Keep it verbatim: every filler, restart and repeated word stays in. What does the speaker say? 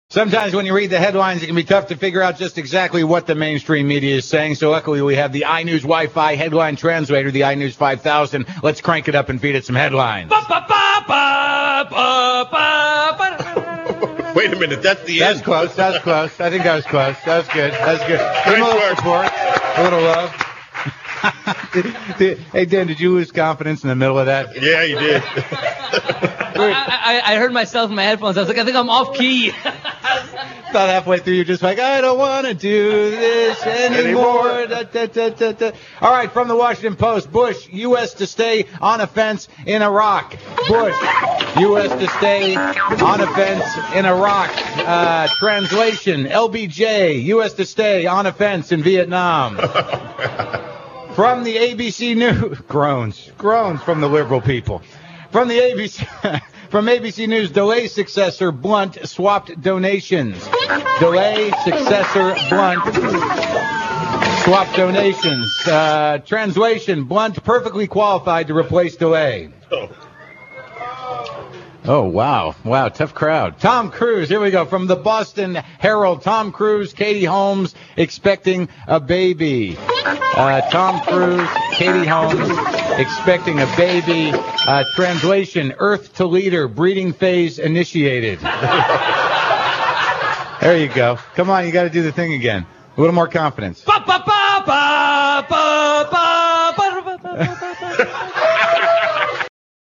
Sometimes when you read the headlines, it can be tough to figure out just exactly what the mainstream media is saying. So luckily we have the iNews Wi-Fi headline translator, the iNews five thousand. Let's crank it up and feed it some headlines. Wait a minute, that's the That's end. close, that's close. I think that was close. That was good. That was good. Give him a little support, a little love. Hey, Dan, did you lose confidence in the middle of that? Yeah, you did. I, I, I heard myself in my headphones. I was like, I think I'm off key. About halfway through, you're just like, I don't want to do this anymore. Anymore. Da, da, da, da, da. All right, from the Washington Post, Bush, U S to stay on offense in Iraq. Bush, U S to stay on offense in Iraq. Uh, translation, L B J, U S to stay on offense in Vietnam. From the A B C News, groans, groans from the liberal people. From the A B C, from A B C News, delay successor Blunt swapped donations. Delay successor Blunt swapped donations. Uh, translation, Blunt perfectly qualified to replace delay. Oh. Oh, wow. Wow, tough crowd. Tom Cruise, here we go. From the Boston Herald, Tom Cruise, Katie Holmes expecting a baby. Uh, Tom Cruise, Katie Holmes expecting a baby. Uh, translation, Earth to leader, breeding phase initiated. There you go. Come on, you got to do the thing again. A little more confidence. Ba, ba, ba.